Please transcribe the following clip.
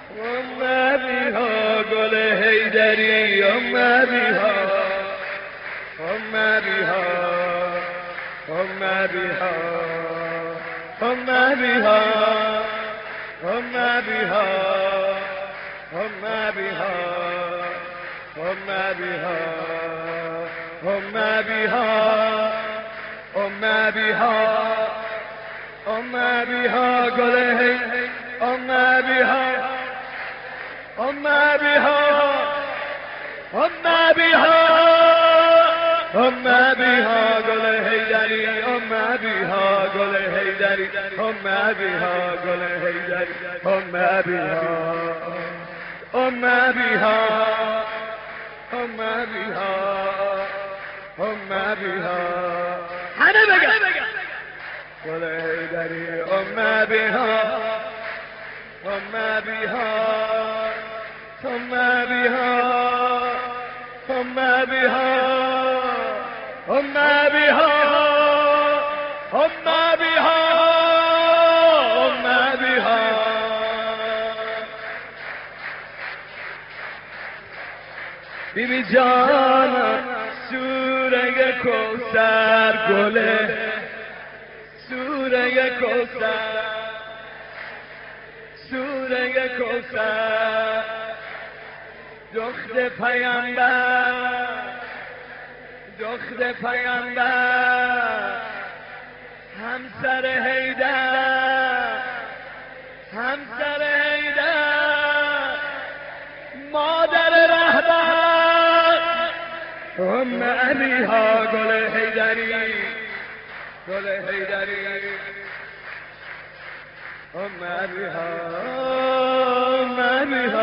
مبیها گل حیدری مبیها مبیها مبیها مبیها مبیها مبیها مبیها مبیها مبیها گل حیدری مبیها مبیها مبیها گل حیدری مبیها گل حیدری مبیها گل حیدری مبیها مبیها مبیها مبیها همه بگن گل حیدری مبیها مبیها مبیها مبیها مبیها مبیها مبیها بیبی جان سوره کوثر گله سوره کوثر سوره کوثر دخت پیامبر دخت پیامبر همسر حیدر همسر حیدر مادر رهبر علیها گل حیدری گل حیدری علیها علیها